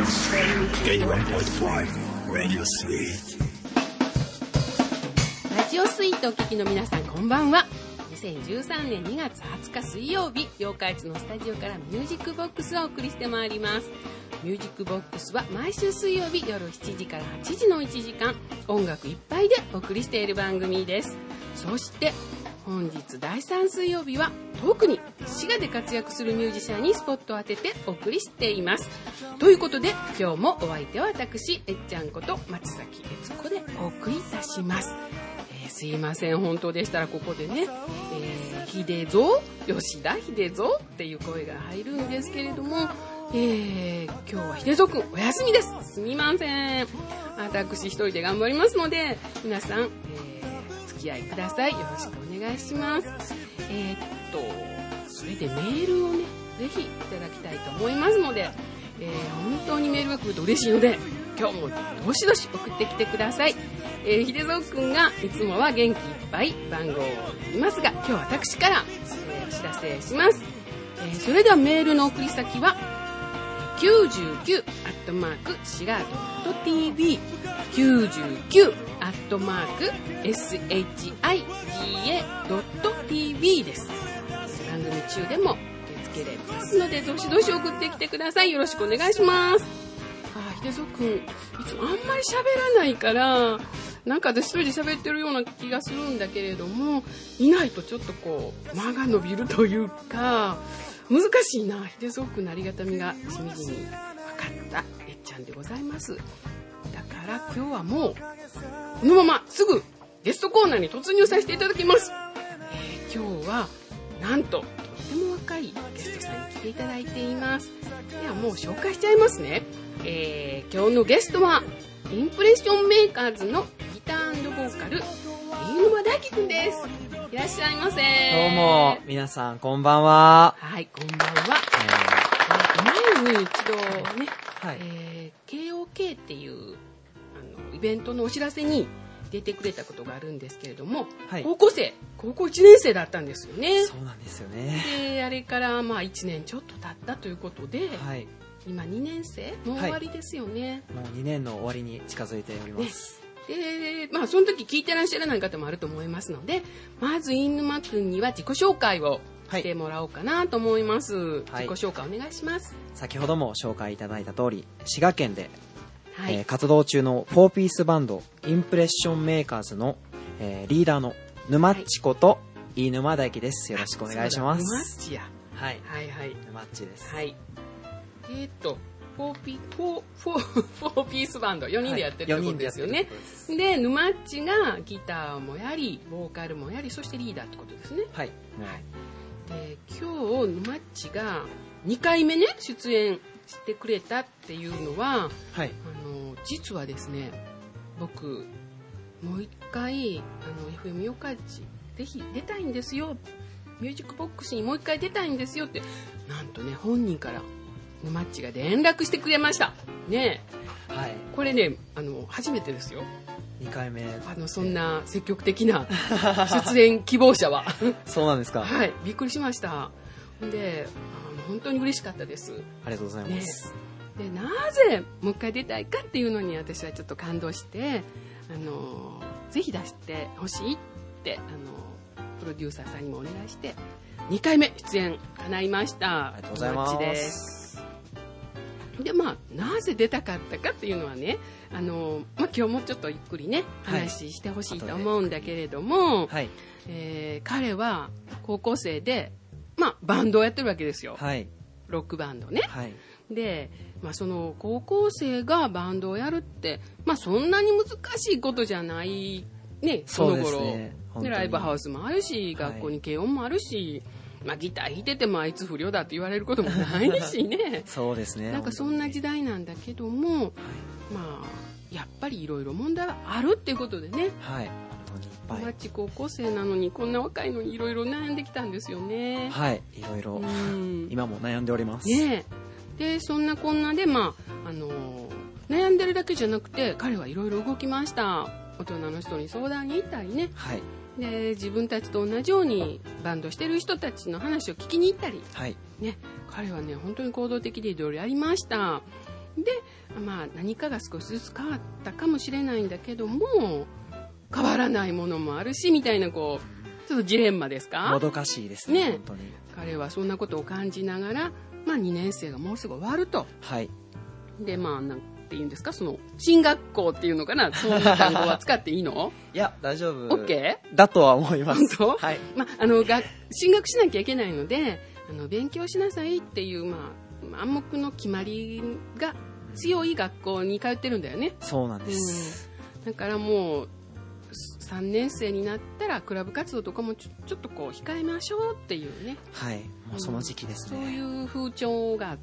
Radio Sweet。 ラジオスイートお聞きの皆さん、こんばんは。2013年2月20日水曜日、八日市のスタジオからミュージックボックスをお送りしてまいります。ミュージックボックスは毎週水曜日夜7時から8時の1時間、音楽いっぱいでお送りしている番組です。そして本日第3水曜日は特に滋賀で活躍するミュージシャンにスポットを当ててお送りしています。ということで今日もお相手は私えっちゃんこと松崎悦子でお送りいたします。すいません、本当でしたらここでね、秀蔵、吉田秀蔵っていう声が入るんですけれども、今日は秀蔵くんお休みです。すみません。私一人で頑張りますので皆さん、付き合いください。よろしくお願いします。それでメールをねぜひいただきたいと思いますので、本当にメールが来ると嬉しいので今日もどしどし送ってきてください。秀蔵くんがいつもは元気いっぱい番号を言いますが、今日は私から、お知らせします。それではメールの送り先は99@shiga.tv 99@shiga.tv です。番組中でも受け付けれますのでどしどし送ってきてください。よろしくお願いします。秀蔵くんいつもあんまり喋らないからなんか私一人で喋ってるような気がするんだけれども、いないとちょっとこう間が伸びるというか難しいな。秀蔵くんのありがたみがしみじみ分かったえっちゃんでございます。だから今日はもうこのまますぐゲストコーナーに突入させていただきます。今日はなんととっても若いゲストさんに来ていただいています。ではもう紹介しちゃいますね。今日のゲストはインプレッションメーカーズのギター&ボーカル飯沼大輝くんです。いらっしゃいませ。 どうも皆さんこんばんは。 はい、こんばんは。前に一度ね、はいKOK っていうイベントのお知らせに出てくれたことがあるんですけれども、はい、高校1年生だったんですよね。 そうなんですよね。 であれから1年ちょっと経ったということで、はい、今2年生もう終わりですよね。 はい、もう2年の終わりに近づいております。 でその時聞いてらっしゃらない方もあると思いますので、まず飯沼くんには自己紹介をしてもらおうかなと思います。はい、自己紹介お願いします。 先ほども紹介いただいた通り滋賀県で、はい活動中の4ピースバンドインプレッションメーカーズの、リーダーの沼っちこと飯沼大輝です。よろしくお願いします。 沼っちや。 はいはいはい。沼っちです。 はい。4ピースバンド4人でやってるってことですよね。はい、で沼っちがギターもやりボーカルもやりそしてリーダーってことですね。はい。はい、で今日沼っちが2回目ね出演してくれたっていうのは、はい、実はですね僕もう一回FM 四日市ぜひ出たいんですよ、ミュージックボックスにもう一回出たいんですよってなんとね本人から沼っちが連絡してくれましたね。はい、これね初めてですよ。 2回目そんな積極的な出演希望者はそうなんですか。 はい、びっくりしました。で本当に嬉しかったです。 ありがとうございます。 ね、でなぜもう一回出たいかっていうのに私はちょっと感動してぜひ出してほしいってプロデューサーさんにもお願いして2回目出演叶いました。 ありがとうございます。 でなぜ出たかったかっていうのはね今日もちょっとゆっくりね話してほしいと思うんだけれども、はい彼は高校生でバンドをやってるわけですよ。はい、ロックバンドね。はい、で、その高校生がバンドをやるってそんなに難しいことじゃないね。その頃でライブハウスもあるし学校に軽音もあるし、ギター弾いててもあいつ不良だって言われることもないしねそうですね。 なんかそんな時代なんだけども、はい、やっぱりいろいろ問題があるっていうことでね。はい。マッチ高校生なのにこんな若いのにいろいろ悩んできたんですよね。 はい、いろいろ今も悩んでおります。 ね。でそんなこんなで悩んでるだけじゃなくて彼はいろいろ動きました。大人の人に相談に行ったりね。はい。で自分たちと同じようにバンドしてる人たちの話を聞きに行ったり、はいね、彼はね本当に行動的でいろいろやりました。 で、まあ、何かが少しずつ変わったかもしれないんだけども、変わらないものもあるしみたいな、こうちょっとジレンマですか。 もどかしいですね。 ね、 本当に彼はそんなことを感じながら、まあ、2年生がもうすぐ終わると。 はい。 で、まあ、なんて言うんですか、その進学校っていうのかな、そういう単語は使っていいの？ いや、大丈夫 OK？ だとは思います。 本当？ はい。 まあ、進学しなきゃいけないので、勉強しなさいっていう、まあ、暗黙の決まりが強い学校に通ってるんだよね。 そうなんです、 だからもう3年生になったらクラブ活動とかもちょっとこう控えましょうっていうね。 はい。もうその時期ですね。 そういう風潮があって、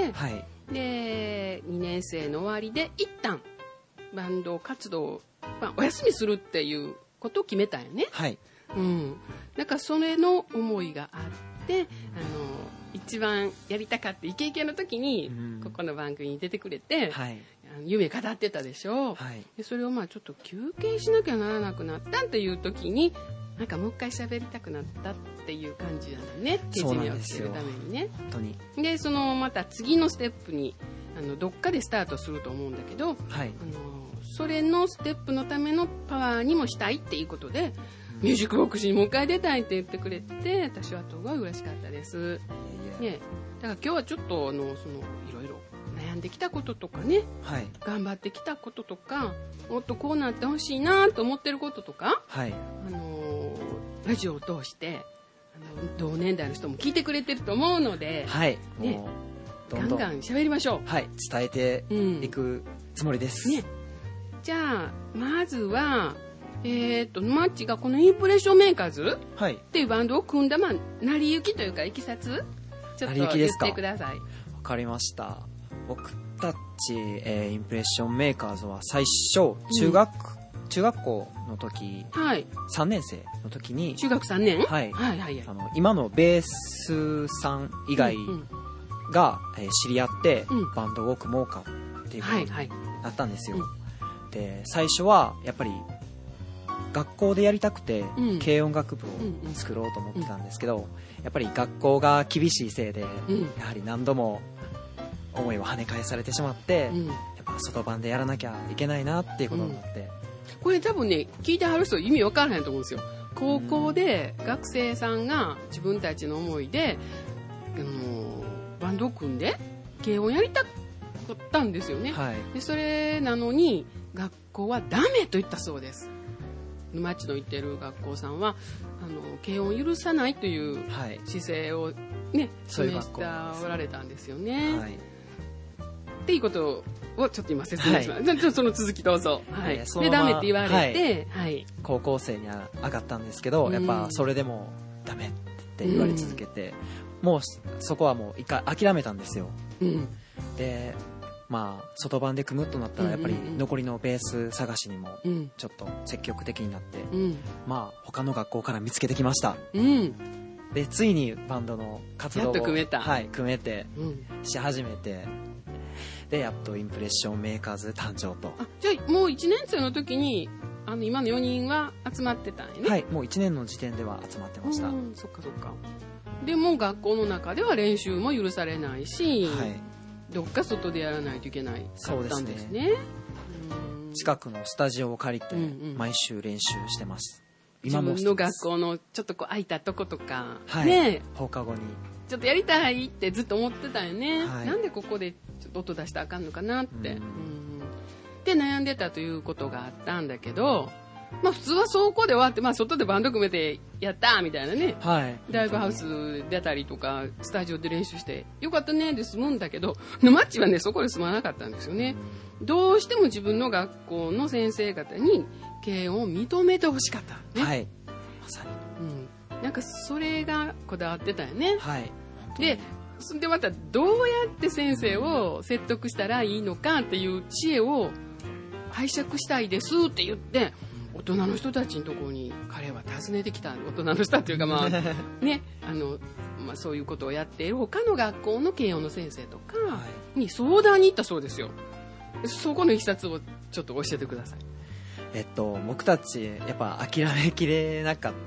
はい。 で2年生の終わりで一旦バンド活動を、まあ、お休みするっていうことを決めたんよね。 はい。 だからそれの思いがあって、一番やりたかったイケイケの時にここの番組に出てくれて、 はい、 夢語ってたでしょ、はい、でそれをまあちょっと休憩しなきゃならなくなったっていう時に、なんかもう一回喋りたくなったっていう感じなんだね。手締めをつけるためにね。 本当に。 でそのまた次のステップにどっかでスタートすると思うんだけど、はい、それのステップのためのパワーにもしたいっていうことで、ミュージックボックスにもう一回出たいって言ってくれて、私はすごい嬉しかったです。ね、だから今日はちょっとそのいろいろ悩んできたこととかね、はい、頑張ってきたこととか、もっとこうなってほしいなと思ってることとか、はい、ラジオを通して同年代の人も聞いてくれてると思うので、はい、ね、もうどんどんガンガン喋りましょう。 はい、伝えていくつもりです。ね、 じゃあまずはマッチがこのインプレッションメーカーズっていうバンドを組んだ、まあ、成り行きというかいきさつちょっと言ってください。わかりました。僕たち、インプレッションメーカーズは最初中学校の時、はい、3年生の時に中学3年、 はいはいはい、今のベースさん以外が、知り合って、バンドを組もうかっていうことになったんですよ。で最初はやっぱり学校でやりたくて、軽音楽部を作ろうと思ってたんですけど、やっぱり学校が厳しいせいで、やはり何度も思いを跳ね返されてしまって、やっぱ外番でやらなきゃいけないなっていうことになって、 これ多分ね、聞いてはる人意味わからへんと思うんですよ。高校で学生さんが自分たちの思いでバンドを組んで軽音やりたかったんですよね、はい、でそれなのに学校はダメと言ったそうです。沼地の行ってる学校さんは軽音を許さないという姿勢をね、示しておられたんですよね、はい、っていうことをちょっと今説明します、はい、その続きどうぞ、はい、でダメって言われて、はいはい、 高校生には上がったんですけど、やっぱそれでもダメって言われ続けて、もうそこはもう一回諦めたんですよ、でまあ、外番で組むとなったらやっぱり残りのベース探しにもちょっと積極的になって、まあ他の学校から見つけてきました、でついにバンドの活動をやっと組めた、 はい、組めて、し始めて、でやっとインプレッションメーカーズ誕生と。 じゃあもう1年生の時に今の4人は集まってたんやね。 はい、もう1年の時点では集まってました。 そっかそっか。でも学校の中では練習も許されないし、はい、どっか外でやらないといけないかったんですね。 近くのスタジオを借りて毎週練習してます。 自分の学校のちょっとこう空いたとことか、 はい、ね、放課後にちょっとやりたいってずっと思ってたよね、はい、なんでここでちょっと音出したらあかんのかなって、で悩んでたということがあったんだけど、まあ普通はそこで終わって、まあ外でバンド組めてやったみたいなね、はい、ライブハウス出たりとかスタジオで練習してよかったねで済むんだけど、沼っちはねそこで済まなかったんですよね。どうしても自分の学校の先生方に軽音を認めてほしかった、ね、 はい、まさに、 なんかそれがこだわってたよね、はい、でまたどうやって先生を説得したらいいのかっていう知恵を拝借したいですって言って大人の人たちのところに彼は訪ねてきた。大人の人っていうかまあねまあ、そういうことをやっている他の学校の軽音の先生とかに相談に行ったそうですよ。そこのいきさつをちょっと教えてください。 僕たちやっぱ諦めきれなかっ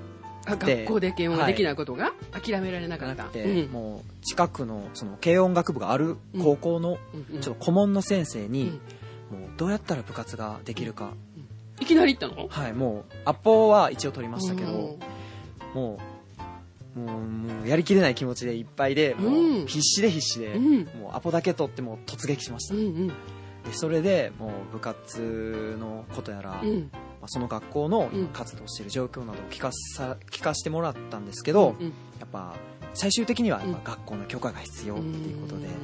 学校で軽音ができないことが、諦められなかった。 もう近くのその軽音楽部がある高校のちょっと顧問の先生に、もうどうやったら部活ができるか、 いきなり行ったの？ はい、もうアポは一応取りましたけど、もうやりきれない気持ちでいっぱいで、もう必死で、もうアポだけ取っても突撃しました。でそれでもう部活のことやら、その学校の活動している状況などを聞かせてもらったんですけど、やっぱ最終的にはやっぱ学校の許可が必要っていうことで、も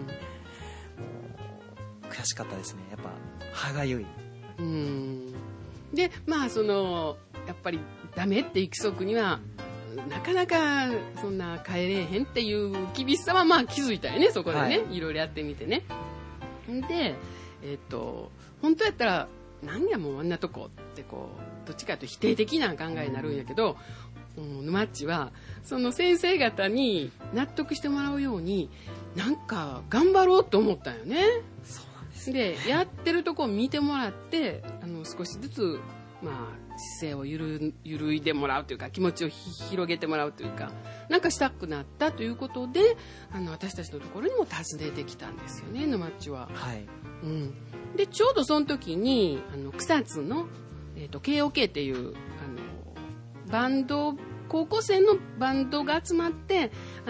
う悔しかったですね。やっぱ歯がゆい。 でまあそのやっぱりダメって行き着くにはなかなかそんな帰れへんっていう厳しさはまあ気づいたよね、そこでね、いろいろやってみてね。で本当やったら何やもうあんなとこってこうどっちかというと否定的な考えになるんやけど、沼っちはその先生方に納得してもらうようになんか頑張ろうと思ったんよね。 そうなんですね。 でやってるとこを見てもらって少しずつまあ姿勢を緩いでもらうというか気持ちを広げてもらうというかなんかしたくなったということで私たちのところにも訪ねてきたんですよね、沼っちは。 はい。 でちょうどその時に草津の、KOK っていうバンド高校生のバンドが集まって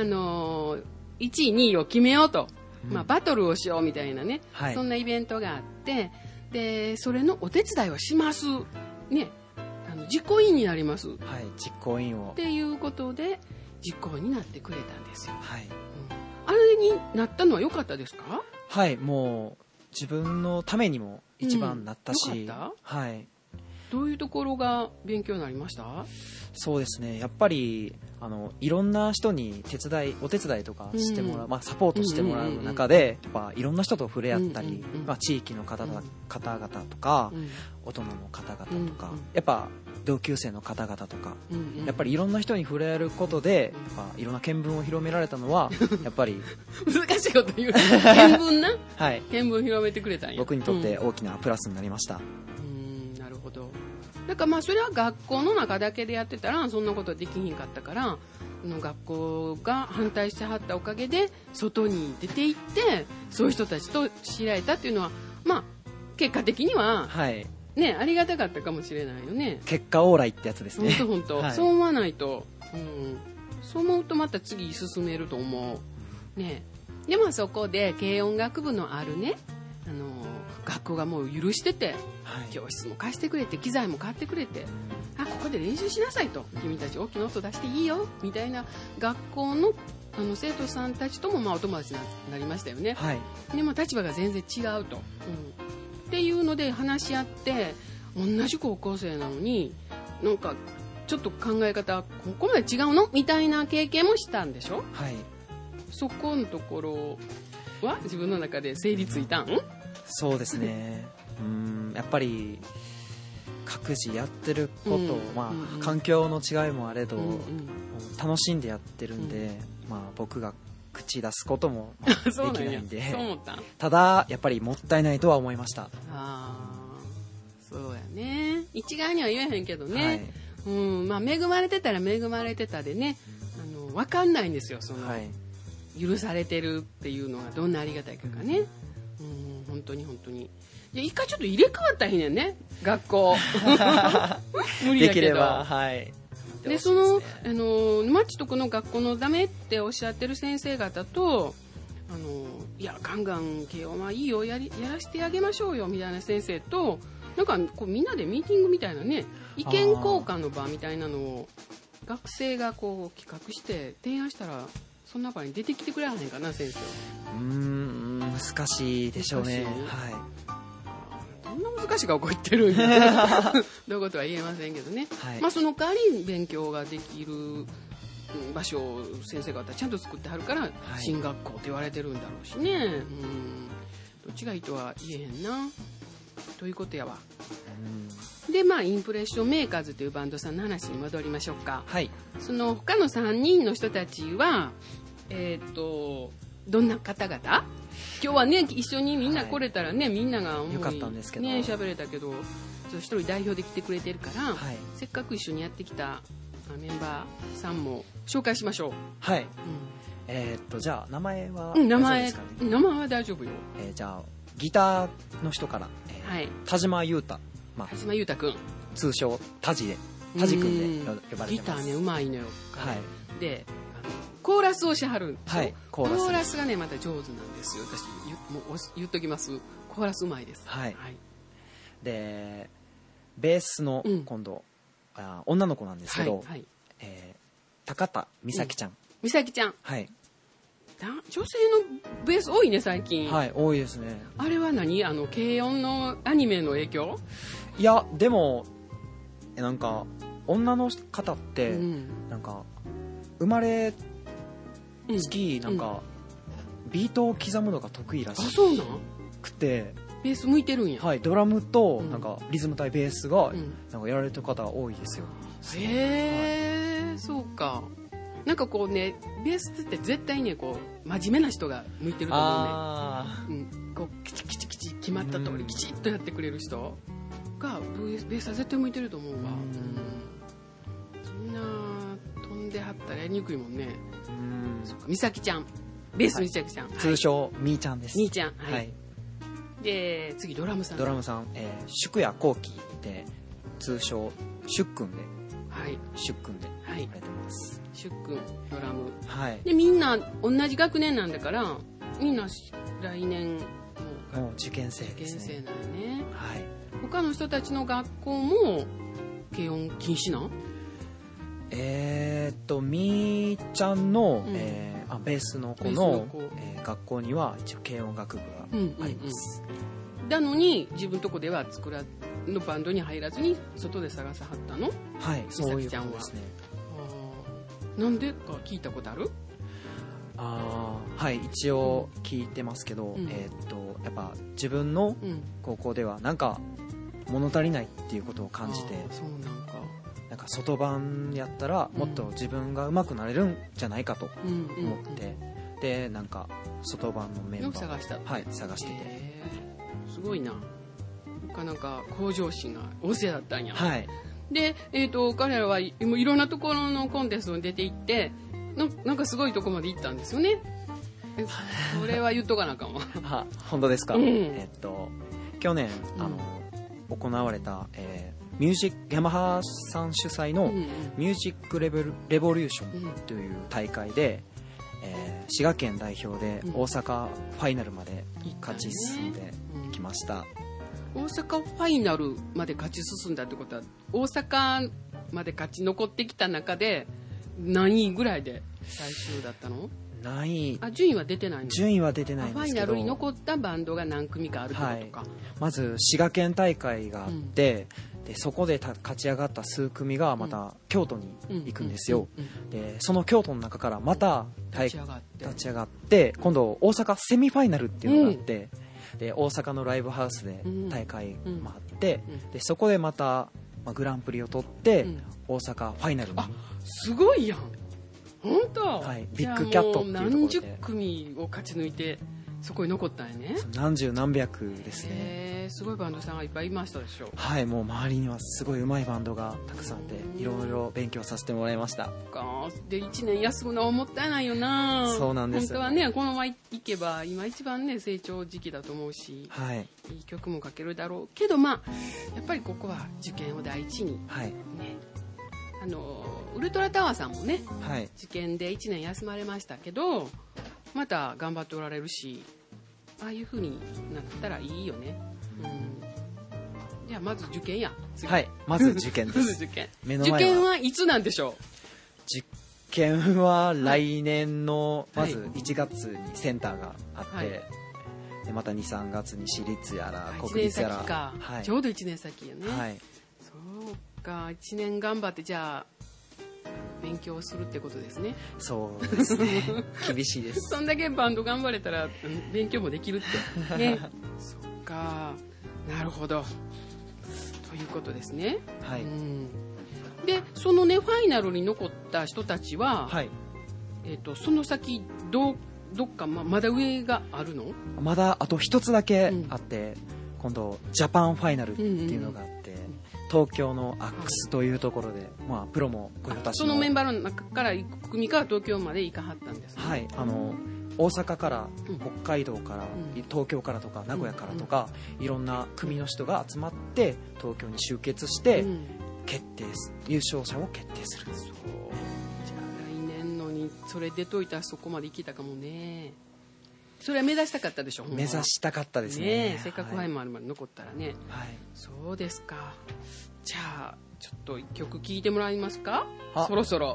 1位2位を決めようと、バトルをしようみたいなね、そんなイベントがあってでそれのお手伝いをしますね、実行委員になります、 実行委員をっていうことで実行委員になってくれたんですよ。 はいあれになったのは良かったですか？ はい、もう自分のためにも一番なったし、 良かった？ はい。 どういうところが勉強になりました？ そうですね、やっぱりいろんな人にお手伝いとかしてもらう、サポートしてもらう中で、やっぱいろんな人と触れ合ったり、地域の方々とか、大人の方々とか、やっぱ同級生の方々とか、やっぱりいろんな人に触れ合えることで、やっぱいろんな見聞を広められたのはやっぱり難しいこと言う見聞な、見聞広めてくれたんや。 僕にとって大きなプラスになりました。 なるほど。だからそれは学校の中だけでやってたらそんなことできひんかったから、学校が反対してはったおかげで外に出て行ってそういう人たちと知り合えたっていうのは結果的には、ね、ありがたかったかもしれないよね。 結果オーライってやつですね。 本当、そう思わないと、そう思うとまた次進めると思うね。でそこで軽音楽部のあるね学校がもう許してて、教室も貸してくれて機材も買ってくれて、ここで練習しなさいと、君たち大きな音出していいよみたいな学校の生徒さんたちともお友達になりましたよね。でも立場が全然違うと、っていうので話し合って同じ高校生なのになんかちょっと考え方ここまで違うのみたいな経験もしたんでしょ。そこのところは自分の中で整理ついたん？ そうですね。やっぱり各自やってること、環境の違いもあれど、楽しんでやってるんで、僕が口出すこともできないんでただやっぱりもったいないとは思いました。 そうやね、一概には言えへんけどね、恵まれてたら恵まれてたでね、分かんないんですよ、その、許されてるっていうのがどんなありがたいかね。本当に一回ちょっと入れ替わった日ねんね、学校無理だけどできれば、でその沼っちとこの学校のダメっておっしゃってる先生方といやガンガン慶応はいいよ、やらせてあげましょうよみたいな先生となんかこうみんなでミーティングみたいなね、意見交換の場みたいなのを学生がこう企画して提案したらそんな場に出てきてくれはへんかな、先生。 難しいでしょうね。 どんな難しいかこう言ってるんでどういうことは言えませんけどね、その代わり勉強ができる場所を先生方ちゃんと作ってはるから、進学校って言われてるんだろうしね。どっちがいいとは言えへんなということやわ。でインプレッションメーカーズというバンドさんの話に戻りましょうか。その他の3人の人たちはどんな方々？今日はね一緒にみんな来れたらね、みんなが思いよかったんですけどね喋れたけど、一人代表で来てくれてるから、せっかく一緒にやってきたメンバーさんも紹介しましょう。 はい、じゃあ名前は名前大丈夫ですかね。 名前は大丈夫よ。 じゃあギターの人から、 はい、 田島裕太、 田島裕太くん、 通称タジくんで呼ばれてます。 ギターねうまいのよ。 はい。 でコーラスをしはるんですよ。 はい、 コーラスがねまた上手なんですよ。私もう言っときます。コーラスうまいです。 はい、 はい、 でベースの今度、女の子なんですけど、 はいはい、 高田美咲ちゃん、 美咲ちゃん、 はい、 女性のベース多いね最近。 はい、多いですね。 あれは何、軽音のアニメの影響？ いやでもなんか女の方って、なんか生まれつきなんか、ビートを刻むのが得意らしい。 あ、そうなんくて、 ベース向いてるんや。 はい、ドラムとなんかリズム対ベースがなんかやられてる方多いですよ。 へえ、はい、そうか。なんかこうね、ベースって絶対ねこう真面目な人が向いてると思うね。こうキチキチキチ決まった通りきちっとやってくれる人がベースは絶対向いてると思うわ。そんな飛んではったらやりにくいもんね。そうか、美咲ちゃん、ベース美咲ちゃん、はい、 通称みーちゃんです。 みーちゃん、はい、 はい、 で次ドラムさん、 宿谷幸喜で通称しゅっくんで、 はい、 しゅっくんで呼ばれてます。 しゅっくんドラム、 はい、 でみんな同じ学年なんだからみんな来年もう受験生ですね。 受験生なんね。 はい、 他の人たちの学校も軽音禁止なん？ みーちゃんの、ベースの子の学校には一応軽音楽部があります。 なのに自分のとこではのバンドに入らずに外で探さはったの？ はい、そういうちゃんはですね。 なんでか聞いたことある？ はい、一応聞いてますけど、やっぱ自分の高校ではなんか物足りないっていうことを感じて、 そうなんか外版やったらもっと自分が上手くなれるんじゃないかと思って、でなんか外版のメンバーを探してて、 すごいな。なんか向上心が旺盛だったんや。 はい。 で、彼らはいろんなところのコンテストに出て行ってなんかすごいとこまで行ったんですよね。それは言っとかなあかんわ。 本当ですか？去年行われた、ヤマハさん主催のミュージックレボリューションという大会で、滋賀県代表で大阪ファイナルまで勝ち進んできました。 大阪ファイナルまで勝ち進んだってことは大阪まで勝ち残ってきた中で何位ぐらいで最終だったの？ 何位？ 順位は出てないの？ 順位は出てないんですけど、 ファイナルに残ったバンドが何組かあるってことか。 まず滋賀県大会があって、でそこで勝ち上がった数組がまた京都に行くんですよ。でその京都の中からまた立ち上がって今度大阪セミファイナルっていうのがあって、で大阪のライブハウスで大会もあって、でそこでまた、グランプリを取って、大阪ファイナルに。 すごいやん。本当？ はい、ビッグキャットっていうところで何十組を勝ち抜いてそこに残ったんやね。 何十何百ですね。 すごいバンドさんがいっぱいいましたでしょ。 はい、もう周りにはすごい上手いバンドがたくさんあっていろいろ勉強させてもらいました。 で1年休むのはもったいないよな。 そうなんです、 本当はねこのままいけば今一番ね成長時期だと思うし、 はい、 いい曲も書けるだろうけどやっぱりここは受験を第一に、 はい、 ね、ウルトラタワーさんもね、 はい、 受験で1年休まれましたけどまた頑張っておられるしああいう風になったらいいよね。じゃあまず受験や。 はい、まず受験です。 まず受験はいつなんでしょう？ 受験は来年のまず1月にセンターがあって、でまた 2,3 月に私立やら国立やら、 1年先か、はい、ちょうど1年先よね。 はい、 そうか、1年頑張ってじゃあ勉強するってことですね。 そうですね。厳しいです。 そんだけバンド頑張れたら勉強もできるってね。そっか、なるほど。ということですね。 はい。 でそのねファイナルに残った人たちは、 はい、 その先どっかまだ上があるの？ まだあと一つだけあって、今度ジャパンファイナルっていうのがあって、 東京のアックスというところで、まあ、プロも御用達のそのメンバーの中から組から東京まで行かはったんですか？ はい、大阪から北海道から、東京からとか名古屋からとか、いろんな組の人が集まって東京に集結して決定優勝者を決定する。 そうじゃあ来年のにそれ出といたらそこまで行けたかもね。それは目指したかったでしょ？ 目指したかったですね。 せっかくファイナルまで残ったらね、 はい、 そうですか。じゃあちょっと一曲聴いてもらえますか？そろそろ、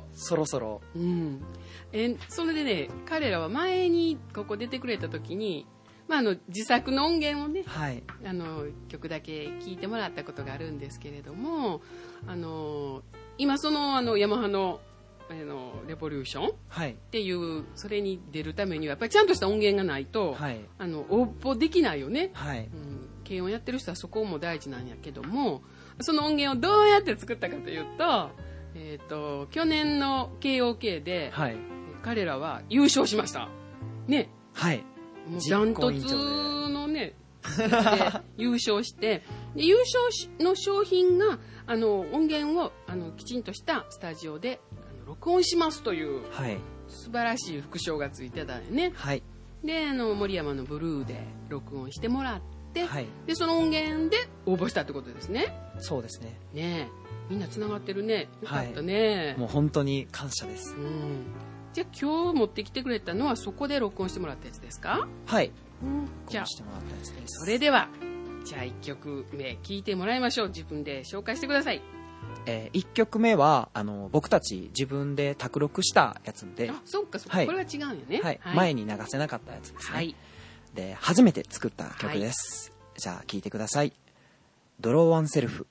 それでね、彼らは前にここ出てくれた時に、まあ、自作の音源をね、 はい、 曲だけ聴いてもらったことがあるんですけれども、今そのヤマハのレボリューションっていう、それに出るためにはやっぱりちゃんとした音源がないと、 はい、 応募できないよね、 はい、 軽音やってる人はそこも大事なんやけども、その音源をどうやって作ったかというと、去年の KOK で、 はい、 彼らは優勝しましたね。 はい、 もうダントツのねで優勝してで優勝の商品が音源をきちんとしたスタジオで録音しますという、 はい、 素晴らしい副賞がついてたよね。 はい、 で森山のブルーで録音してもらって、 はい、 でその音源で応募したってことですね。 そうですね。 ねえ、みんなつながってるね。よかったね、 はい、もう本当に感謝です。 じゃあ今日持ってきてくれたのはそこで録音してもらったやつですか？ はい、 じゃあしてもらったやつです。 それではじゃあ1曲目聴いてもらいましょう。自分で紹介してください。 1曲目は僕たち自分で卓録したやつで、 そうかそうか、はい、これは違うんよね、 はいはい、前に流せなかったやつですね、はい、で初めて作った曲です、はい、じゃあ聴いてください。ドローワンセルフ。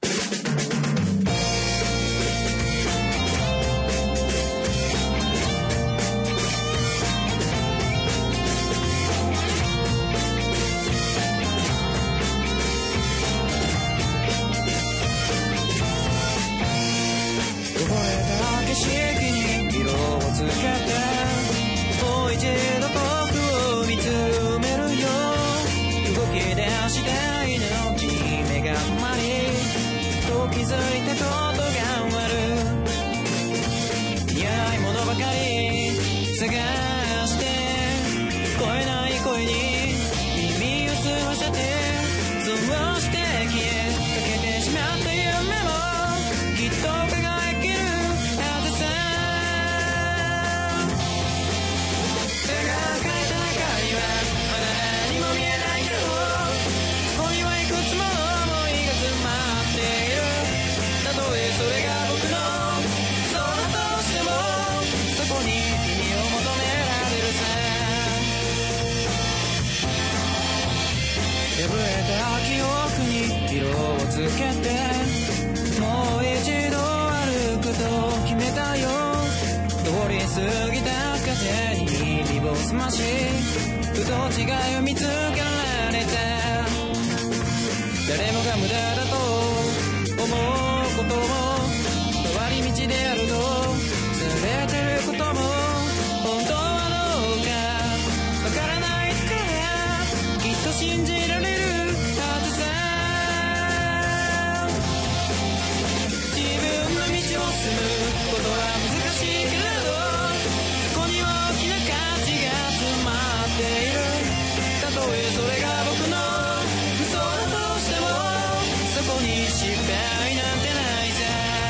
ふと違いを見つけられて、誰もが無駄だと思うことも回り道であるとされてることも本当はどうかわからないからきっと信じられるはずさ。自分の道を進むことは難しいけれど、そこに大きな価値が詰まっている。たとえそれが僕の嘘だとしても、そこに失敗なんてないさ。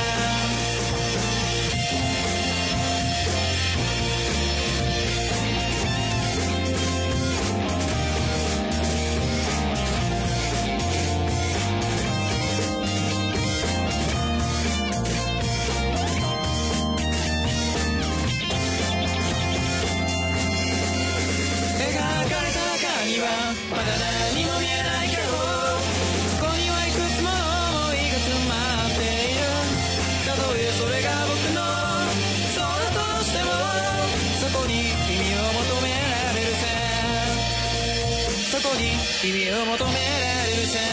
まだ何も見えないけど、そこにはいくつもの想いが詰まっている。たとえそれが僕のそうだとしても、そこに意味を求められるさ。そこに意味を求められるさ。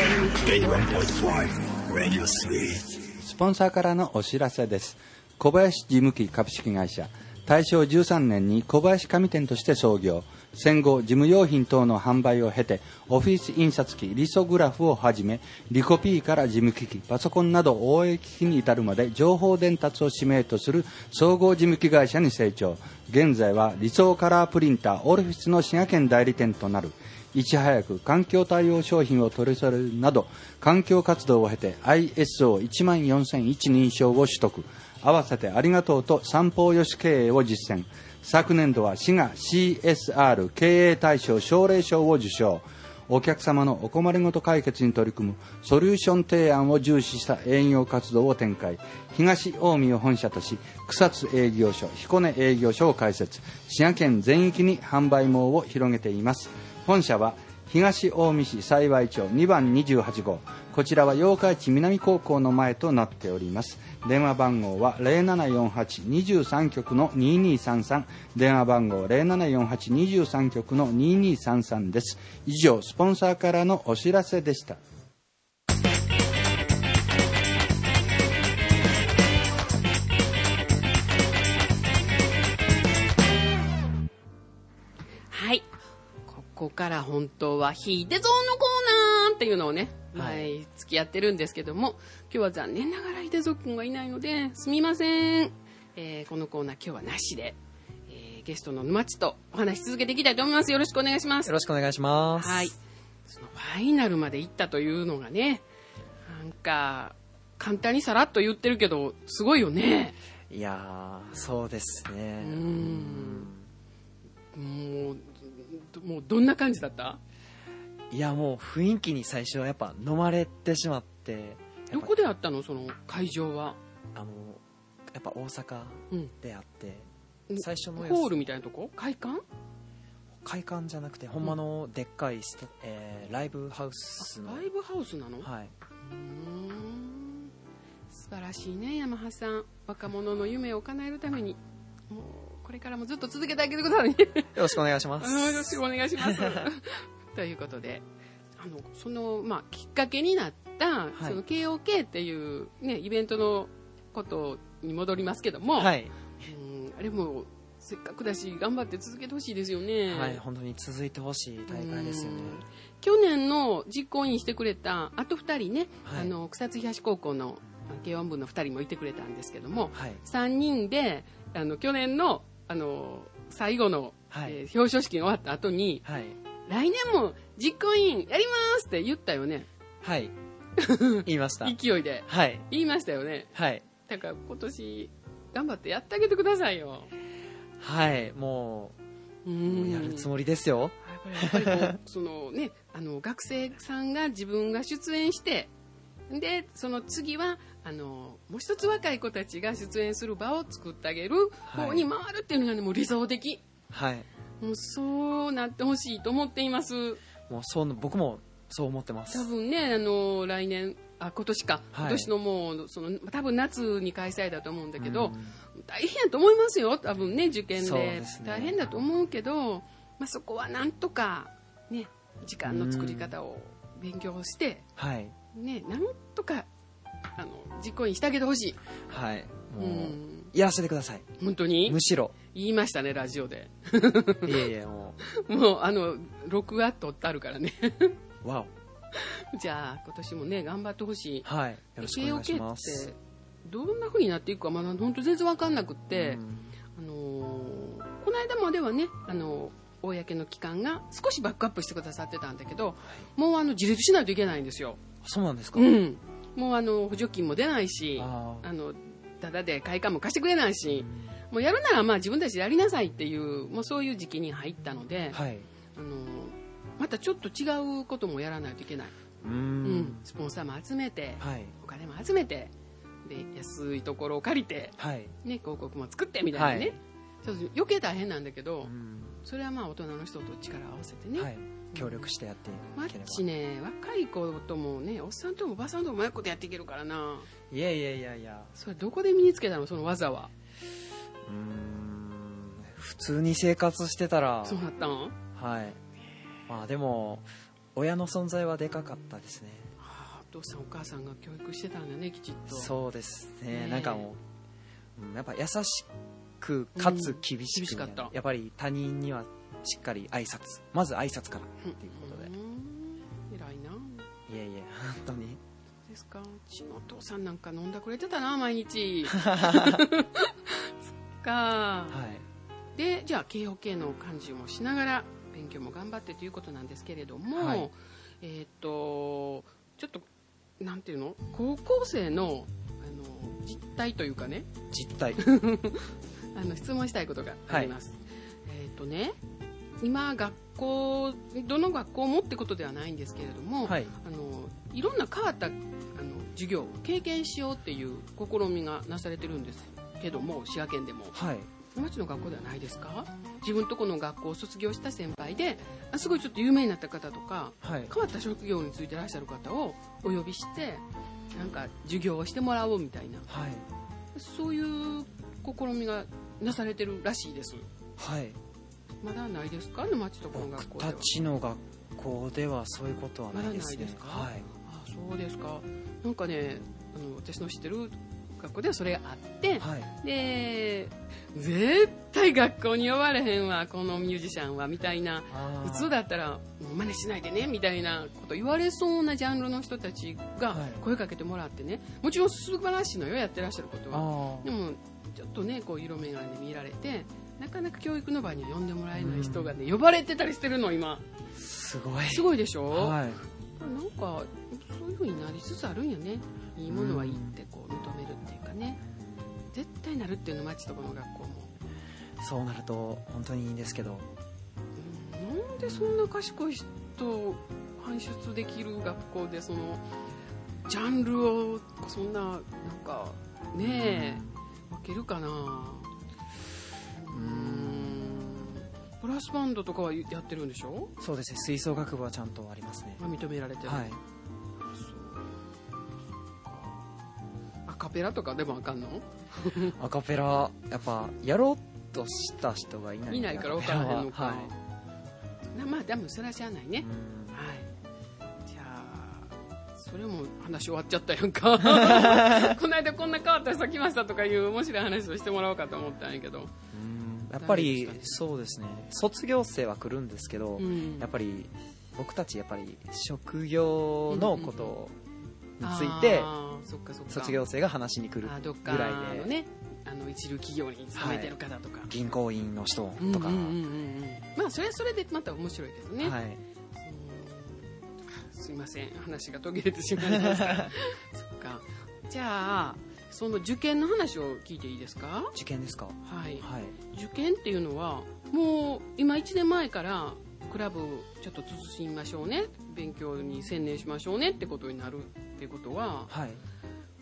81.5 Radio Suite。 スポンサーからのお知らせです。小林事務機株式会社、大正13年に小林紙店として創業。戦後事務用品等の販売を経て、オフィス印刷機、リソグラフをはじめ、リコピーから事務機器、パソコンなど応援機器に至るまで情報伝達を使命とする総合事務機会社に成長。現在は理想カラープリンターオルフィスの滋賀県代理店となる。いち早く環境対応商品を取り揃えるなど、環境活動を経て ISO14001 認証を取得。合わせてありがとうと三方よし経営を実践。昨年度は滋賀 CSR 経営大賞奨励賞を受賞。お客様のお困りごと解決に取り組むソリューション提案を重視した営業活動を展開。東近江を本社とし、草津営業所、彦根営業所を開設。滋賀県全域に販売網を広げています。本社は東近江市幸町2番28号。こちらは八日市南高校の前となっております。電話番号は 0748-23 局の2233。電話番号 0748-23 局の2233です。以上、スポンサーからのお知らせでした。 はい。ここから本当はヒデゾーのコーナーっていうのをね、毎月やってるんですけども、今日は残念ながらヒデゾー君がいないのですみません。このコーナー今日はなしで、ゲストの沼地とお話し続けていきたいと思います。よろしくお願いします。 よろしくお願いします。 はい。そのファイナルまで行ったというのがね、なんか簡単にさらっと言ってるけどすごいよね。 いやー、そうですね。 もうどんな感じだった？ いや、もう雰囲気に最初はやっぱ飲まれてしまって。 どこであったの、その会場は？ やっぱ大阪であって、最初のホールみたいなとこ？会館じゃなくて、ほんまのでっかいライブハウスの。 ライブハウスなの？ はい。 素晴らしいね、山葉さん。若者の夢を叶えるために、もうこれからもずっと続けてあげてくださいね。よろしくお願いします。 よろしくお願いします。ということで、そのきっかけになった、その KOK っていうねイベントのことに戻りますけども、はい、あれもせっかくだし頑張って続けてほしいですよね。 はい、本当に続いてほしい大会ですよね。 去年の実行委員してくれたあと2人ね、はい、草津東高校の軽音部の2人もいてくれたんですけども、はい、3人で去年の最後の、表彰式が終わった後に、はい、来年も実行委員やりますって言ったよね。はい。言いました。勢いで。はい。言いましたよね。はい。だから今年頑張ってやってあげてくださいよ。はい。もうやるつもりですよ。やっぱりそのね、学生さんが自分が出演して、でその次はもう一つ若い子たちが出演する場を作ってあげる方に回るっていうのが、ね、もう理想的。はい。もうそうなってほしいと思っています。もう僕もそう思ってます。多分ね、来年今年か、今年のもう多分夏に開催だと思うんだけど、大変やと思いますよ。多分ね、受験で大変だと思うけど、そこはなんとかね、時間の作り方を勉強して、ね、なんとか実行にしてあげてほしい。はい。もうやらせてください。本当に？むしろ言いましたね、ラジオで。いやいや、もう録画撮ってあるからね。わお。じゃあ今年もね頑張ってほしい。はい。よろしくお願いします。KOK ってどんな風になっていくかまだ本当全然わかんなくって、この間まではね公の機関が少しバックアップしてくださってたんだけど、もう自立しないといけないんですよ。そうなんですか？うん。もう補助金も出ないし、ただで会館も貸してくれないし、もうやるなら自分たちでやりなさいっていうもうそういう時期に入ったので、はい、またちょっと違うこともやらないといけない。スポンサーも集めて、はい、お金も集めて、で安いところを借りて、はい、ね、広告も作ってみたいなね、はい、ちょっと余計大変なんだけど、それは大人の人と力を合わせてね、はい、協力してやっていければ。マッチね、若い子ともね、おっさんともおばさんともうまいことやっていけるからな。いやいやいやいや、それどこで身につけたの、その技は。普通に生活してたら。そうだったの？はい。でも親の存在はでかかったですね。 お父さんお母さんが教育してたんだね、きちっと。 そうですね。 ね、 なんかもう、やっぱ優しくかつ厳しく、 厳しかった。 やっぱり他人にはしっかり挨拶、まず挨拶からっていうことで。 偉いな。 いえいえ、本当に。 ですか。うちのお父さんなんか飲んだくれてたな、毎日。そっか。 はい。 で、じゃあ慶応系の漢字もしながら勉強も頑張ってということなんですけれども、 はい、 ちょっとなんていうの、高校生の実態というかね、 実態質問したいことがあります。 はい、 今学校、どの学校もってことではないんですけれども、はい、いろんな変わった授業を経験しようっていう試みがなされてるんですけども、滋賀県でも、はい、町の学校ではないですか？自分とこの学校を卒業した先輩ですごいちょっと有名になった方とか、はい、変わった職業についていらっしゃる方をお呼びしてなんか授業をしてもらおうみたいな、はい、そういう試みがなされてるらしいです。はい。まだないですか？町とこの学校では。僕たちの学校ではそういうことはないですね。まだないですか？はい。あ、そうですか。なんかね、私の知ってる学校ではそれがあって、はい、で絶対学校に呼ばれへんわこのミュージシャンはみたいな、普通だったら真似しないでねみたいなこと言われそうなジャンルの人たちが声かけてもらってね、もちろん素晴らしいのよ、やってらっしゃることは。でもちょっとねこう色眼鏡で見られてなかなか教育の場に呼んでもらえない人がね、呼ばれてたりしてるの今。すごいでしょ、はい、なんかそういう風になりつつあるんやね。いいものはいいってこう認めるっていうかね、絶対なるっていうの、町とこの学校もそうなると本当にいいんですけど、なんでそんな賢い人を輩出できる学校でそのジャンルをそんななんかね分けるかな。ブラスバンドとかはやってるんでしょ？そうですね、吹奏楽部はちゃんとありますね。認められてる、はい、アカペラとかでもあかんの？アカペラやっぱやろうとした人がいないから分からへんのか、はい、まあでもそれはしゃあないね。はい、じゃあそれも話終わっちゃったやんかこの間こんな変わった人来ましたとかいう面白い話をしてもらおうかと思ったんやけど、やっぱりそうですね、卒業生は来るんですけど、やっぱり僕たちやっぱり職業のことについて卒業生が話しに来るぐらいで、ね、一流企業に勤めてる方とか、はい、銀行員の人とか、まあそれはそれでまた面白いですね。はい、すいません、話が途切れてしまいましたそっか。じゃあその受験の話を聞いていいですか？受験ですか？はい、はい、受験っていうのはもう今1年前からクラブちょっと慎みましょうね、勉強に専念しましょうねってことになるっていうことは、はい、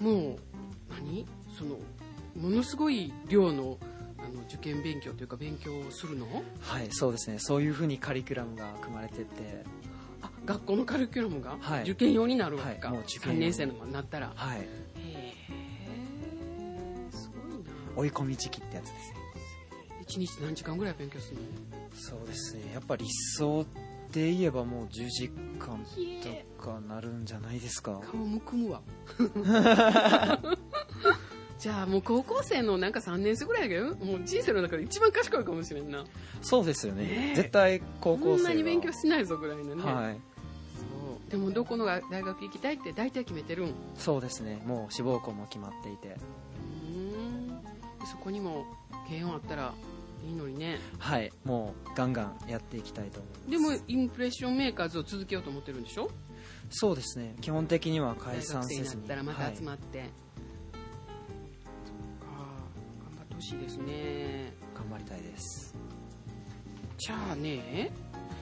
もうそのものすごい量の受験勉強というか勉強をするの？はい、そうですね、そういうふうにカリキュラムが組まれてて、あ、学校のカリキュラムが受験用になるわけか、はい、もう3年生になったら、はい、追い込み時期ってやつですね。1日何時間ぐらい勉強するの？そうですね、やっぱ理想で言えばもう10時間とかなるんじゃないですか。顔むくむわじゃあもう高校生のなんか3年生ぐらいだけど、もう人生の中で一番賢いかもしれんな。そうですよね、絶対高校生はこんなに勉強しないぞぐらいのね、はい、そうでもどこの大学行きたいって大体決めてるん？そうですね、もう志望校も決まっていて、そこにも軽音あったらいいのにね。はい、もうガンガンやっていきたいと思います。でもインプレッションメーカーズを続けようと思ってるんでしょ？そうですね、基本的には解散せずに、大学生になったらまた集まって、はい、そっか、頑張ってほしいですね。頑張りたいです。じゃあね、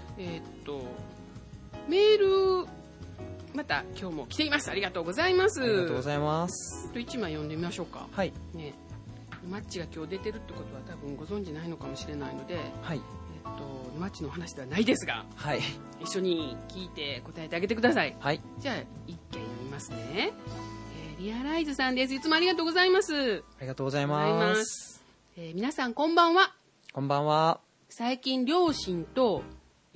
メールまた今日も来ています。ありがとうございます。ありがとうございます。1枚読んでみましょうか。はい、ね、マッチが今日出てるってことは多分ご存じないのかもしれないので、はい、マッチの話ではないですが、はい、一緒に聞いて答えてあげてください。はい、じゃあ一件読みますね。リアライズさんです。いつもありがとうございます。ありがとうございます。皆さんこんばんは。こんばんは。最近両親と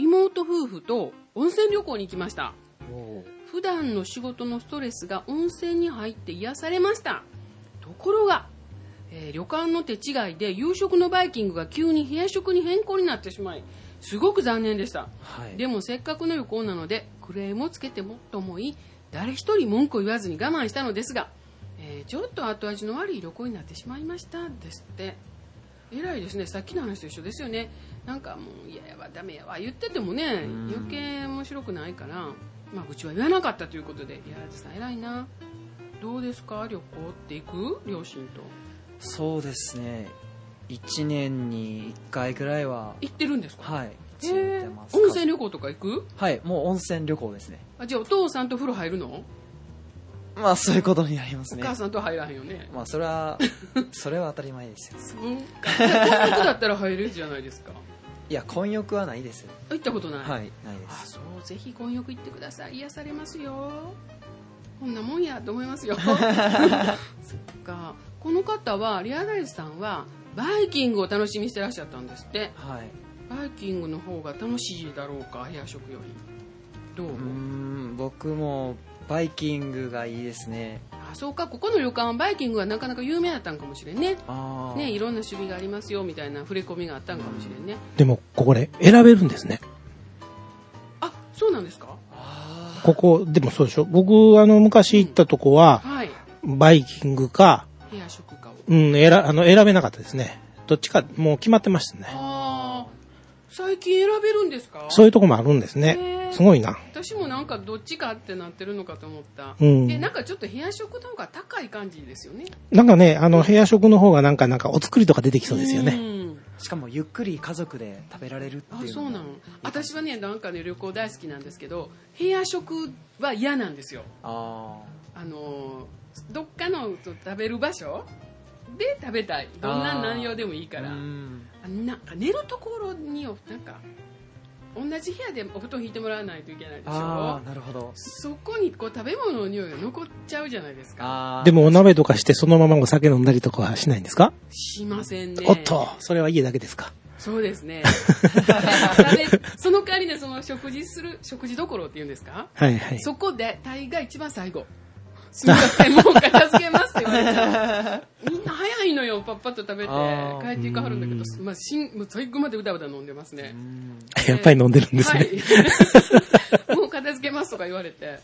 妹夫婦と温泉旅行に行きました。普段の仕事のストレスが温泉に入って癒されました。ところが、旅館の手違いで夕食のバイキングが急に部屋食に変更になってしまい、すごく残念でした、はい、でもせっかくの旅行なのでクレームをつけてもと思い、誰一人文句を言わずに我慢したのですが、ちょっと後味の悪い旅行になってしまいましたですって。偉いですね。さっきの話と一緒ですよね。なんかもう嫌やわダメやわ言っててもね、余計面白くないから、まあうちは言わなかったということで、いやさん偉いな。どうですか、旅行って行く？両親と。 そうですね、1年に1回ぐらいは行ってるんですか？ はい、行ってます。 温泉旅行とか行く？はい、 もう温泉旅行ですね。 じゃあお父さんと風呂入るの？ まあそういうことになりますね。 お母さんとは入らへんよね。 まあそれは当たり前ですよ。 そうか。混浴だったら入れるじゃないですか。 いや、混浴はないです。 行ったことない？ はい、ないです。 あ、そう、ぜひ混浴行ってください。癒されますよ。こんなもんやと思いますよ。そっか。この方は、リアライズさんはバイキングを楽しみにしてらっしゃったんですって。はい。バイキングの方が楽しいだろうか、部屋食より。どう？ 僕もバイキングがいいですね。 あ、そうか。ここの旅館はバイキングはなかなか有名だったんかもしれんね。ね、いろんな種類がありますよみたいな触れ込みがあったんかもしれんね。 でもここで選べるんですね。 あ、そうなんですか？ ここでもそうでしょ。僕昔行ったとこは、はい、バイキングか部屋食かを、 選べなかったですね。どっちかもう決まってましたね。 あ、最近選べるんですか？ そういうとこもあるんですね。すごいな。 私もなんかどっちかってなってるのかと思った。なんかちょっと部屋食の方が高い感じですよね。 なんかね、部屋食の方がなんかお作りとか出てきそうですよね。 しかもゆっくり家族で食べられるっていう。 あ、そうなの。私はね、なんかね、旅行大好きなんですけど、部屋食は嫌なんですよ。どっかの食べる場所で食べたい。どんな内容でもいいから。なんか寝るところになんか同じ部屋でお布団引いてもらわないといけないでしょ。 ああ、なるほど。 そこにこう食べ物の匂いが残っちゃうじゃないですか。 でもお鍋とかしてそのままお酒飲んだりとかはしないんですか？ しませんね。 おっと、それは家だけですか？ そうですね。その代わりね、その食事どころっていうんですか？はいはい。そこで大概一番最後。すみません、もう片付けますって言われちゃう。みんな早いのよ、パッパッと食べて帰っていかはるんだけど、もう最後までうだうだ飲んでますね。 やっぱり飲んでるんですね。 はい、もう片付けますとか言われて、はい、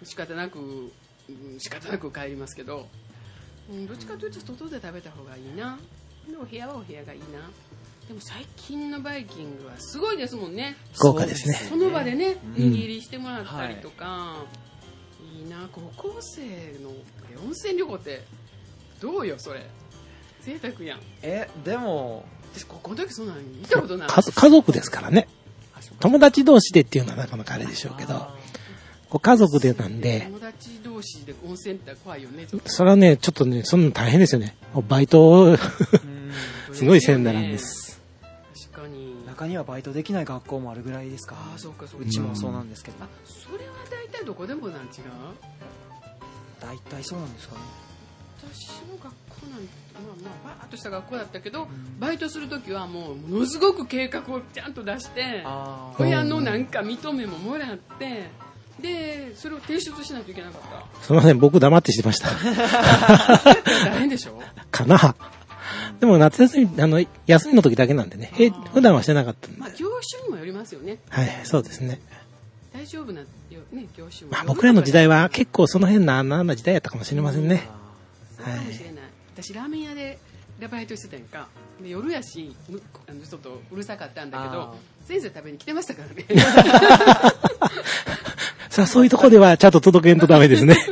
仕方なく帰りますけど、どっちかというと外で食べた方がいいな。でもお部屋はお部屋がいいな。でも最近のバイキングはすごいですもんね。 豪華ですね。 その場でね、握りしてもらったりとか。いいな。高校生の温泉旅行ってどうよそれ。贅沢やん。 でも私高校の時そんなの見たことない。 家族ですからね。友達同士でっていうのはなかなかあれでしょうけど、家族でなんで。 友達同士で温泉って怖いよね。 それはね、ちょっとね、そんなの大変ですよね。バイトすごいせんだなんです。 確かに。 中にはバイトできない学校もあるぐらいですか。 あ、そうかそうか。 うちもそうなんですけど。 それは大体どこでもなん違う？ 大体そうなんですかね。 私の学校なんてバーッとした学校だったけど、バイトするときはものすごく計画をちゃんと出して、親のなんか認めももらって、でそれを提出しないといけなかった。 すみません、僕黙ってしてました。 大変でしょ？ かな。でも夏休み休みの時だけなんでね、普段はしてなかったんで。 まあ業種にもよりますよね。 はい、そうですね。 大丈夫な、ね、業種も。 まあ僕らの時代は結構その辺な時代やったかもしれませんね。 そうかもしれない。私ラーメン屋でバイトしてたやんか。で夜やしちょっとうるさかったんだけど、先生食べに来てましたからね。 さあそういうとこではちゃんと届けんとダメですね。はい。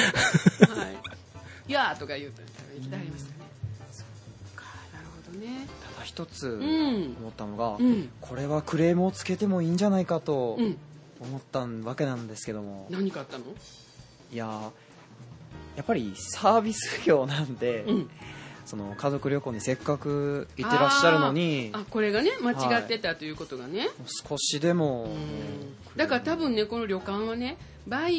いやーとか言うと食べに来てはりましたね。そうか、なるほどね。 ただ一つ思ったのが、これはクレームをつけてもいいんじゃないかと思ったわけなんですけども。 何かあったの？ いややっぱりサービス業なんで、その家族旅行にせっかく行ってらっしゃるのに、 これがね間違ってたということがね、 少しでも、 だから多分ねこの旅館はねバイ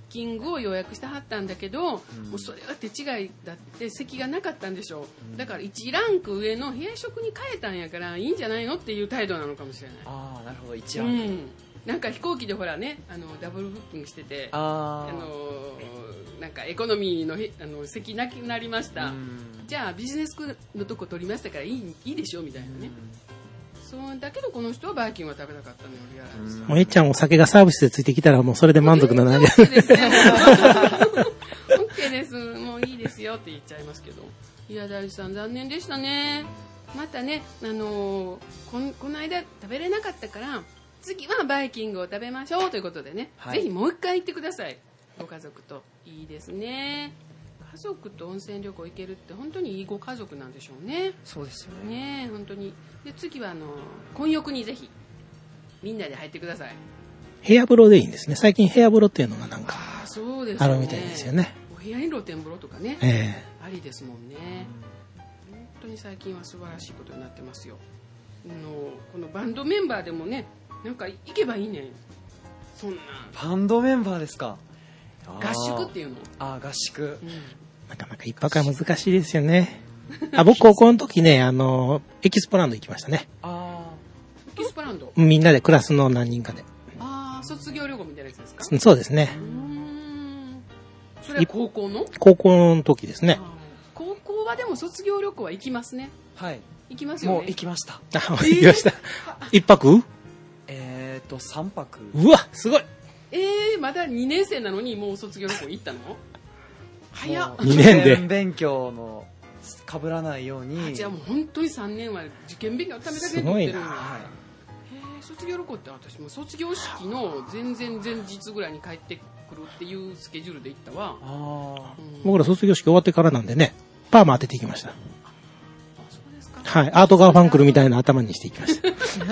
キングを予約してはったんだけど、もうそれは手違いだって席がなかったんでしょう、だから1ランク上の部屋食に変えたんやからいいんじゃないのっていう態度なのかもしれない。 ああ、なるほど、一覧。 なんか飛行機でほらね、ダブルブッキングしてて、 あなんかエコノミーの席なくなりました、じゃあビジネスのとこ取りましたからいいでしょみたいなね。そうだけどこの人はバイキングは食べなかったのよ、リアライズさん。 もうえっちゃんお酒がサービスでついてきたらもうそれで満足なので。 OK ですね。OK です。もういいですよって言っちゃいますけど。いや、大地さん残念でしたね。またね、この間食べれなかったから次はバイキングを食べましょうということでね、ぜひもう一回行ってください。ご家族と。いいですね。家族と温泉旅行行けるって本当にいいご家族なんでしょうね。 そうですよね。 ね、本当に。で、次は混浴にぜひみんなで入ってください。 部屋風呂でいいんですね。最近部屋風呂っていうのがなんかそうですね、 あるみたいですよね。 お部屋に露天風呂とかね、ありですもんね。本当に最近は素晴らしいことになってますよ。このバンドメンバーでもね、なんか行けばいいねん。そんなバンドメンバーですか。 合宿っていうの。 合宿、 なかなか一泊は難しいですよね。僕高校の時ね、エキスポランド行きましたね。 エキスポランド、 みんなでクラスの何人かで。 卒業旅行みたいなやつですか。 そうですね。 それは高校の時ですね。 高校はでも卒業旅行は行きますね。 はい。 行きますよね。 もう行きました。 行きました。一泊 3泊。 うわ、すごい。 まだ2年生なのにもう卒業旅行行ったの？早っ。 2年で。 受験勉強の被らないように。 じゃあもう本当に3年は受験勉強のためだけに取ってるんだ。卒業旅行って私も卒業式の前日ぐらいに帰ってくるっていうスケジュールで行ったわ。 僕ら卒業式終わってからなんでね、パーマ当てていきました。 そうですか。 はい、アートガーファンクルみたいな頭にしていきました。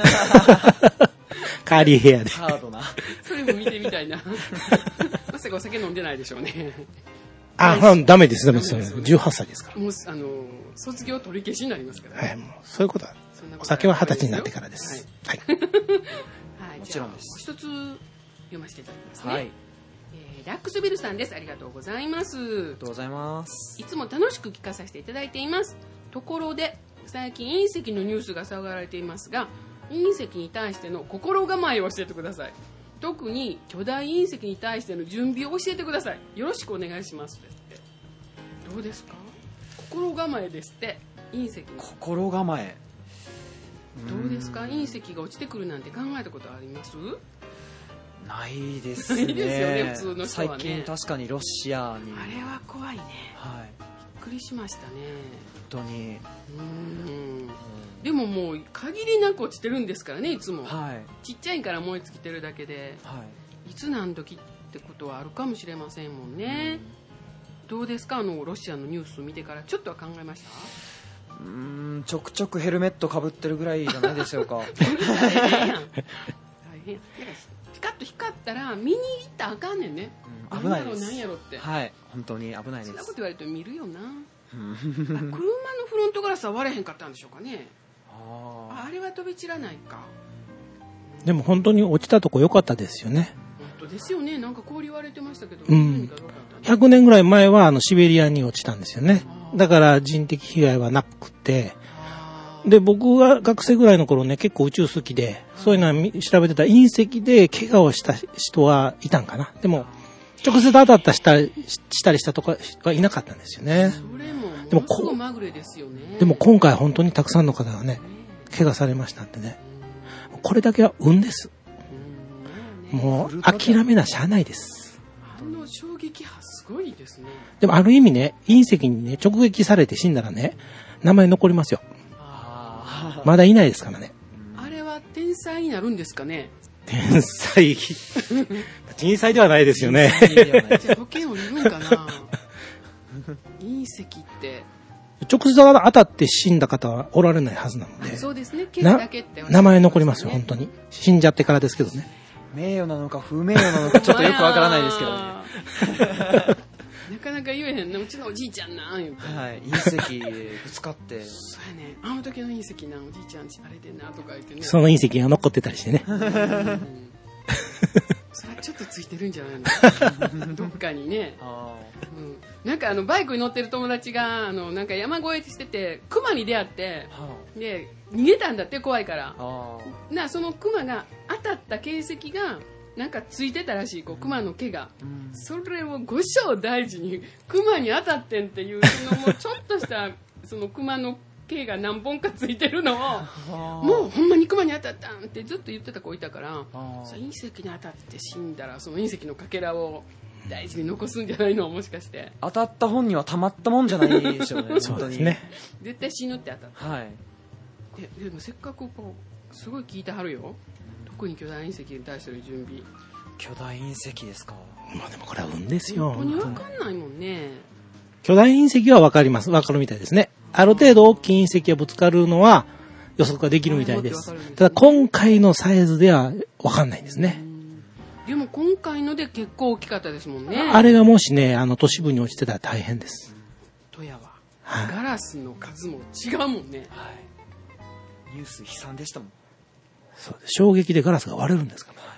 カーリーヘアで。 ハードな。 それも見てみたいな。まさかお酒飲んでないでしょうね。 ダメです、18歳ですから。 もう卒業取り消しになりますから、 はい、もうそういうことは。お酒は20歳になってからです。はい。 はい、 もちろんです。 一つ読ませていただきますね。 はい。 ラックスビルさんです。ありがとうございます。 ありがとうございます。 いつも楽しく聞かさせていただいています。ところで最近隕石のニュースが騒がれていますが、隕石に対しての心構えを教えてください。特に巨大隕石に対しての準備を教えてください。よろしくお願いしますって。どうですか？心構えですって。隕石の心構え。 どうですか？隕石が落ちてくるなんて考えたことあります？ ないですね。 ないですよね、普通の人はね。 最近確かにロシアに。 あれは怖いね。 はい。 びっくりしましたね。 本当に。 でももう限りなく落ちてるんですからね、いつも。 はい。 ちっちゃいから燃え尽きてるだけで、 はい。いつ何時ってことはあるかもしれませんもんね。どうですか？ロシアのニュースを見てからちょっとは考えました？ ちょくちょくヘルメットかぶってるぐらいじゃないでしょうか。 大変やん。ピカッと光ったら見に行ったらあかんねんね。 危ないです。 何やろって。 はい、本当に危ないです。 そんなこと言われると見るよな。車のフロントガラスは割れへんかったんでしょうかね。あれは飛び散らないか。 でも本当に落ちたとこ良かったですよね。 本当ですよね。なんか氷割れてましたけど、 100年ぐらい前はシベリアに落ちたんですよね。だから人的被害はなくて、で僕が学生ぐらいの頃ね、結構宇宙好きで、そういうのは調べてた隕石で怪我をした人はいたんかな。でも直接当たったしたりしたとかはいなかったんですよね。 それもものすごいまぐれですよね。 でも今回本当にたくさんの方がね、怪我されましたってね。これだけは運です。もう諦めなしゃあないです。 衝撃波すごいですね。 でもある意味ね、隕石にね直撃されて死んだらね、名前残りますよ。まだいないですからね。 あれは天才になるんですかね。 天才天才ではないですよね。 じゃあ保険をいるんかな。隕石って直接当たって死んだ方はおられないはずなので。 そうですね。怪我だけって名前残りますよ、本当に。死んじゃってからですけどね。 名誉なのか不名誉なのかちょっとよくわからないですけどね。 なかなか言えへんね。うちのおじいちゃんなん言うて。 はい。隕石ぶつかって。 そうやね。あの時の隕石な、おじいちゃんあれでなとか言ってね。 その隕石が残ってたりしてね。 それはちょっとついてるんじゃないのどっかにね、なんかバイクに乗ってる友達がなんか山越えしててクマに出会って、で逃げたんだって、怖いから。そのクマが当たった形跡がなんかついてたらしい、クマの毛が、それを五章大事にクマに当たってんっていう、そのもうちょっとしたそのクマの毛が何本かついてるのをもうほんまにクマに当たったんってずっと言ってた子いたから、その隕石に当たって死んだらその隕石のかけらを大事に残すんじゃないの、もしかして。 当たった本にはたまったもんじゃないでしょうね。 そうですね。 絶対死ぬって当たった。 はい。 でもせっかくこうすごい聞いてはるよ。特に巨大隕石に対する準備。 巨大隕石ですか。 まあでもこれは運ですよ。 本当に分かんないもんね。 巨大隕石は分かります。分かるみたいですね。ある程度大きい隕石がぶつかるのは予測ができるみたいです。ただ今回のサイズでは分かんないんですね。 でも今回ので結構大きかったですもんね。 あれがもしね、都市部に落ちてたら大変です。 富山は、ガラスの数も違うもんね。 はい。ニュース悲惨でしたもん。 そうです。衝撃でガラスが割れるんですから。 はい。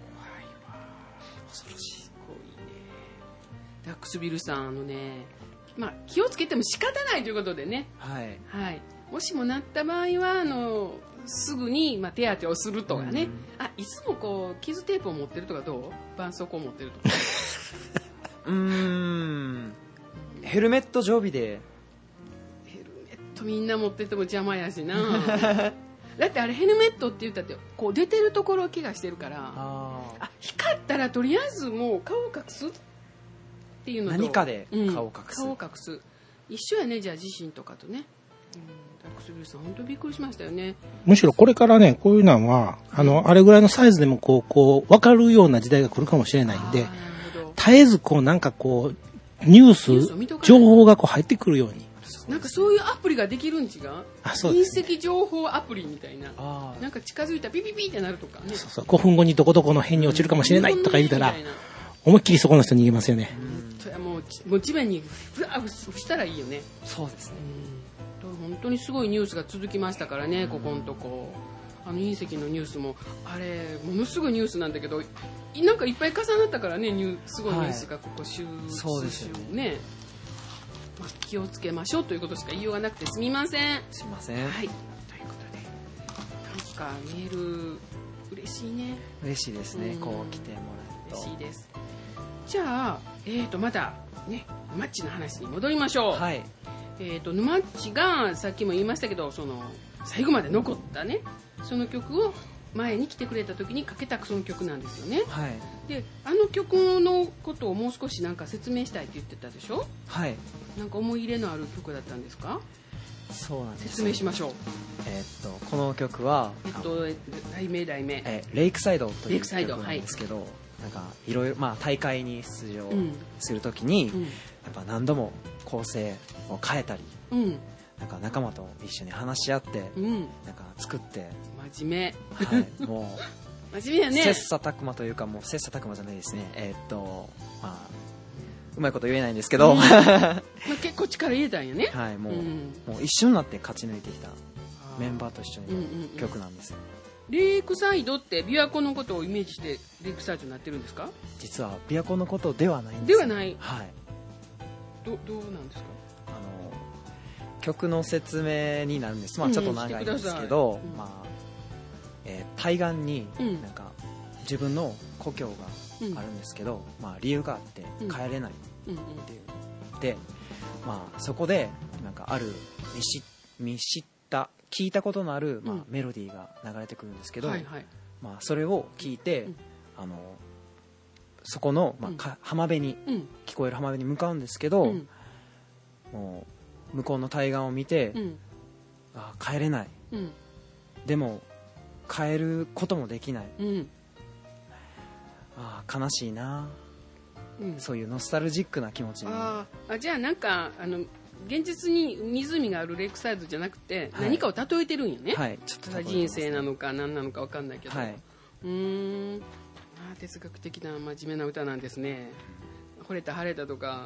恐ろしい。すごいね。ダックスビルさん気をつけても仕方ないということでね。はい。はい。もしもなった場合はすぐに手当てをするとかね。いつもこう傷テープを持ってるとかどう？絆創膏を持ってるとか。 ヘルメット常備で。 ヘルメットみんな持ってても邪魔やしな。だってあれヘルメットって言ったってこう出てるところを怪我してるから、光ったらとりあえずもう顔を隠すっていうのと、 何かで顔を隠す、 顔を隠す一緒やね。じゃあ地震とかとね。ダックスビルさん本当にびっくりしましたよね。 むしろこれからね、こういうのはあれぐらいのサイズでもこう分かるような時代が来るかもしれないんで、絶えずなんかニュース情報が入ってくるように。 なんかそういうアプリができるん違う？隕石情報アプリみたいな。なんか近づいたらピピピってなるとかね。 そう5分後にどこどこの辺に落ちるかもしれないとか言うたら、思いっきりそこの人逃げますよね。 もう地面にふわふしたらいいよね。 そうですね。 本当にすごいニュースが続きましたからね、ここのとこ。隕石のニュースもあれものすごいニュースなんだけど、なんかいっぱい重なったからね、すごいニュースがここ週ね。気をつけましょうということしか言いようがなくてすみません。 すみません。 はい。ということで、なんかメール嬉しいね。 嬉しいですね。こう来てもらえると嬉しいです。じゃあまたね、沼っちの話に戻りましょう。はい。沼っちがさっきも言いましたけど、最後まで残ったね、その曲を前に来てくれた時にかけたその曲なんですよね。はい。で、曲のことをもう少しなんか説明したいって言ってたでしょ。はい。なんか思い入れのある曲だったんですか？ そうなんです。 説明しましょう。 この曲は題名レイクサイドという曲なんですけど、なんかいろいろ大会に出場するときに、やっぱ何度も構成を変えたり、なんか仲間と一緒に話し合って、なんか作って。 真面目。 はい。もう真面目やね。 切磋琢磨というか、もう切磋琢磨じゃないですね。うまいこと言えないんですけど、 結構力入れたんやね。 はい。もう一緒になって勝ち抜いてきたメンバーと一緒に曲なんですよ。 レイクサイドって琵琶湖のことをイメージしてレイクサイドになってるんですか？ 実は琵琶湖のことではないんです。 ではない。 はい。 どうなんですか？ 曲の説明になるんです。ちょっと長いんですけど、対岸になんか自分の故郷があるんですけど、理由があって帰れないっていう。で、そこでなんかある見知った聞いたことのあるメロディーが流れてくるんですけど、それを聞いてそこの浜辺に聞こえる浜辺に向かうんですけど、もう向こうの対岸を見て、帰れない、でも帰ることもできない、悲しいな、そういうノスタルジックな気持ちに。 じゃあなんか現実に湖があるレイクサイドじゃなくて、何かを例えてるんよね。はい、ちょっと人生なのか何なのか分かんないけど、哲学的な真面目な歌なんですね。惚れた晴れたとか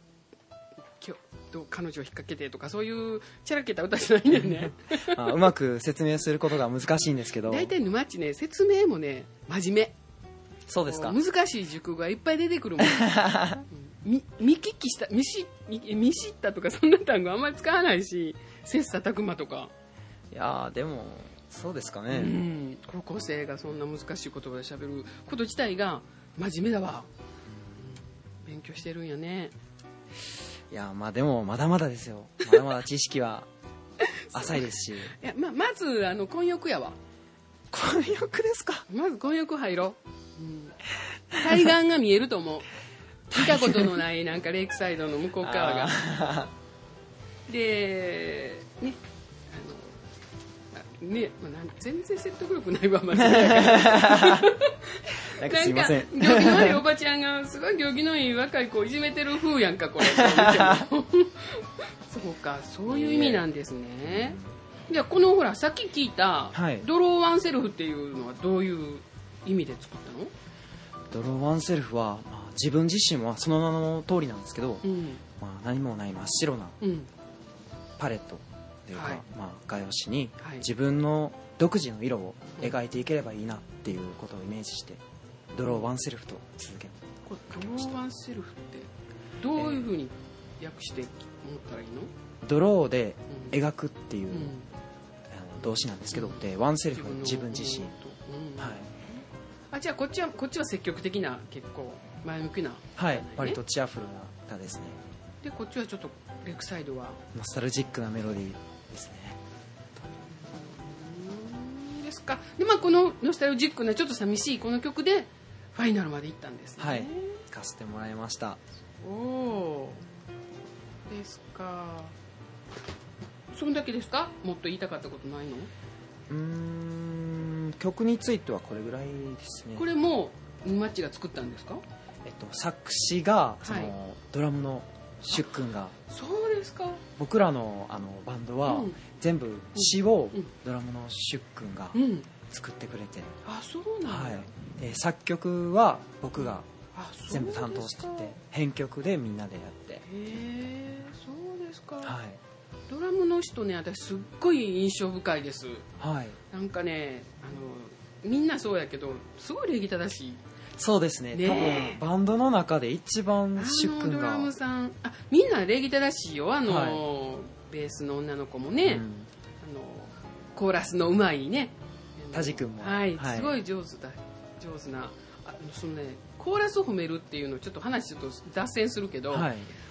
彼女を引っ掛けてとか、そういうチャラけた歌じゃないんだよね。 うまく説明することが難しいんですけど、 大体沼っちね、説明もね真面目、 そうですか。 難しい熟語がいっぱい出てくるもん。見聞きした、見知ったとかそんな単語あんまり使わないし、切磋琢磨とか。 いやーでもそうですかね、 うん、高校生がそんな難しい言葉で喋ること自体が真面目だわ。勉強してるんやね。 いやまあでもまだまだですよ。まだまだ知識は浅いですし。 いや、まず混浴やわ。 混浴ですか。 まず混浴入ろう、うん、対岸が見えると思う。見たことのないなんかレイクサイドの向こう側がでね、全然説得力ないわ、間違いなんかすいません。 行儀のいいおばちゃんがすごい行儀のいい若い子をいじめてる風やんか、これ。そうか、そういう意味なんですね。じゃあこのほらさっき聞いた、 はい、 ドローワンセルフっていうのはどういう意味で作ったの？ ドローワンセルフは、まあ、自分自身はその名の通りなんですけど、まあ、何もない真っ白なパレットというか、まあ、画用紙に自分の独自の色を描いていければいいなっていうことをイメージして、ドローワンセルフと続けこれドローワンセルフってどういうふうに訳して思ったらいいの？ ドローで描くっていう、動詞なんですけど、でワンセルフは自分自身、はい、 じゃあこっちは積極的な、結構前向きな、 はい、割とチアフルな歌ですね。 でこっちはちょっとレクサイドはノスタルジックなメロディーですね。 ですか。で、まあ、このノスタルジックなちょっと寂しいこの曲でファイナルまで行ったんですね。 はい、聴かせてもらいました。 おお、ですか。そんだけですか？もっと言いたかったことないの？ 曲についてはこれぐらいですね。 これもマッチが作ったんですか？ 作詞がその、ドラムのシュッくんが。 そうですか。 僕らのバンドは、全部詞をドラムのシュッくんが作ってくれて、 あ、そうなんだ、 はい、で作曲は僕が全部担当してて、編曲でみんなでやって。へえ、そうですか。 はい、 ドラムの人ね、私すっごい印象深いです。 はい、 なんかね、みんなそうやけどすごい礼儀正しい。 そうですね、多分バンドの中で一番シュッくんが、 ドラムさん、みんな礼儀正しいよ。ベースの女の子もね、コーラスのうまいね、 タジ君も、 はい、すごい上手な、そのね、コーラスを褒めるっていうのをちょっと話ちょっと脱線するけど、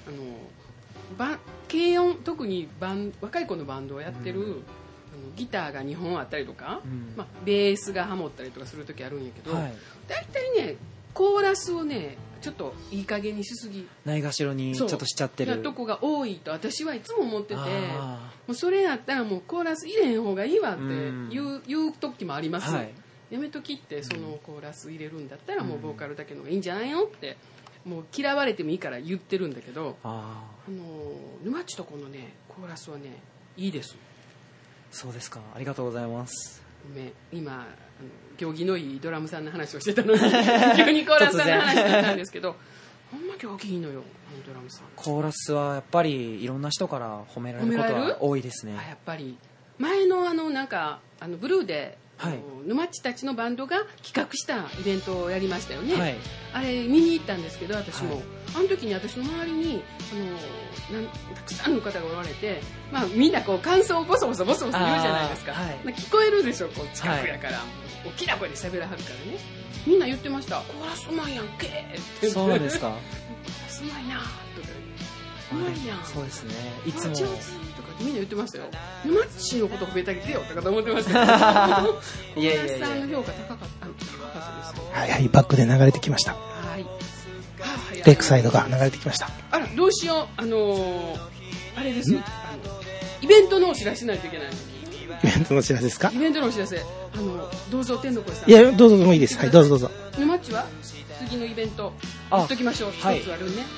軽音、特に若い子のバンドをやってる、ギターが2本あったりとか、ベースがハモったりとかする時あるんやけど、大体ねコーラスをねちょっといい加減にしすぎ、 ないがしろにちょっとしちゃってるとこが多いと私はいつも思ってて、もうそれやったらもうコーラス入れへん方がいいわって言う時もあります、やめときって、そのコーラス入れるんだったらもうボーカルだけの方がいいんじゃないのって、もう嫌われてもいいから言ってるんだけど、沼っちとこのねコーラスはねいいです。 そうですか、ありがとうございます。 今行儀のいいドラムさんの話をしてたのに急にコーラスさんの話だったんですけどほんま行儀いいのよ、ドラムさん。 コーラスはやっぱりいろんな人から褒められることは多いですね。 やっぱり前のなんかブルーで、沼っちたちのバンドが企画したイベントをやりましたよね、あれ見に行ったんですけど、私も、あの時に私の周りにたくさんの方がおられて、みんなこう感想をボソボソ言うじゃないですか、聞こえるでしょ、こう近くやから、大きな声で喋らはるからね、みんな言ってました。コーラスうまいやんけって。 そうなんですか。 コーラスうまいなとかうまいやん。 そうですね、いつも上手とかってみんな言ってましたよ。沼っちのこと褒めてあげてよとかと思ってましたけど、いやいやいや、コーラスさんの評価高かったですよ。 はいはい、バックで流れてきました。はい、レイクサイドが流れてきました。 あら、どうしよう、あれです、イベントのお知らせしないといけないのに。 イベントのお知らせですか？ イベントのお知らせ、どうぞ天の声さん。 いや、どうぞもいいです。はい、どうぞどうぞ。 沼っちは次のイベント言っときましょう。一つあるね。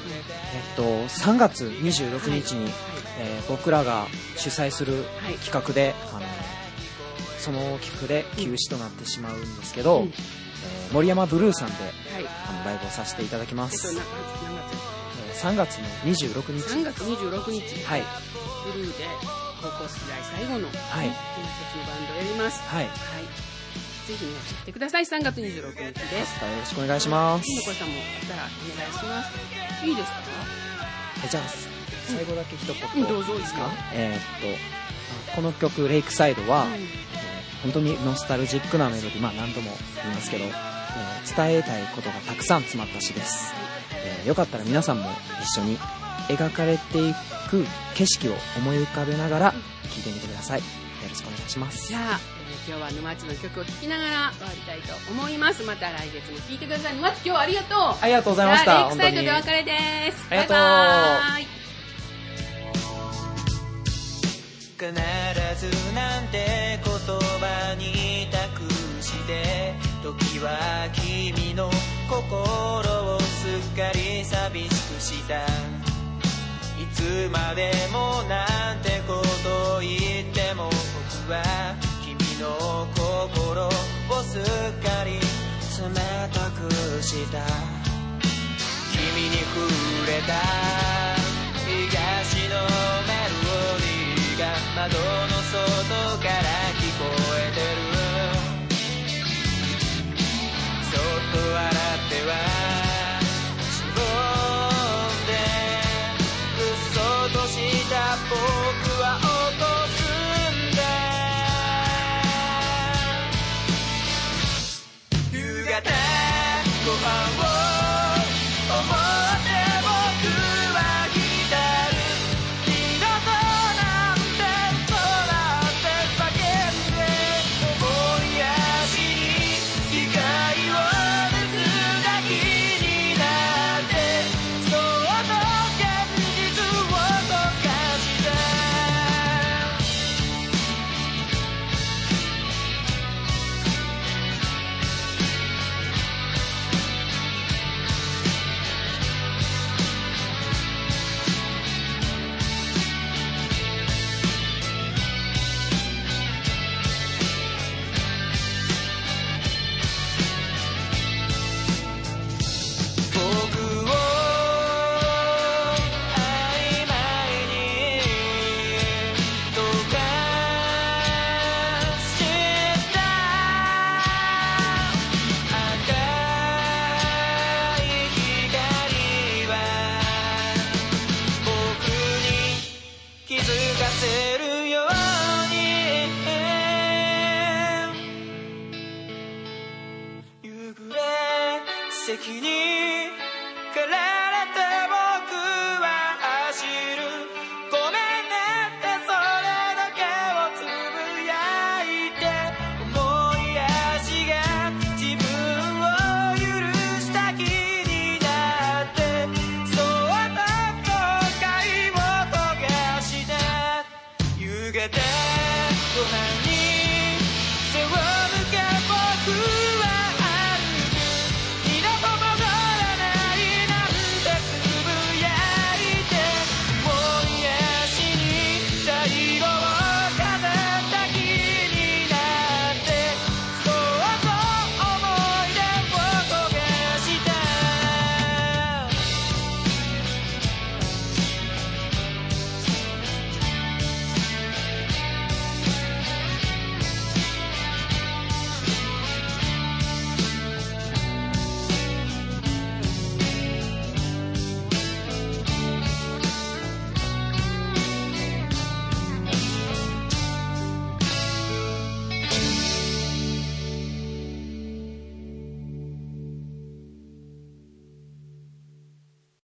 3月26日に、僕らが主催する企画で、その企画で休止となってしまうんですけど、森山ブルーさんで、ライブをさせていただきます。3月の26日。 3月26日。 はい。 ブルーで高校時代最後の、私たちのバンドをやります。はい。 ぜひね、教えてください。3月26日です。 よろしくお願いします。 のこさんも来たらお願いします。いいですか？ じゃあ最後だけ一言、 どうぞ。いいですか？ この曲レイクサイドは、本当にノスタルジックなメロディー、何度も言いますけど、伝えたいことがたくさん詰まった詩です。よかったら皆さんも一緒に描かれていく景色を思い浮かべながら聴いてみてください。よろしくお願いします。 じゃあ、今日は沼地の曲を聴きながら終わりたいと思います。また来月も聴いてください。沼地、今日はありがとう。 ありがとうございました。 レイクサイドでお別れです。 ありがとう。 バイバイ。 必ずなんて言葉に託して時は君の心をすっかり寂しくした。いつまでもなんてこと言っても僕は君の心をすっかり冷たくした。君に触れた東のメロディーが窓の外から聞こえてる。そっと笑ってはしぼんで嘘とした僕は落とすんだ。夕方ご飯を思って僕は浸る。二度となんてそうなって叫んで思い足に機械を盗んだ気になってそっと現実を溶かした。僕を曖昧に溶かした赤い光は僕に気づかせるように夕暮れ席にから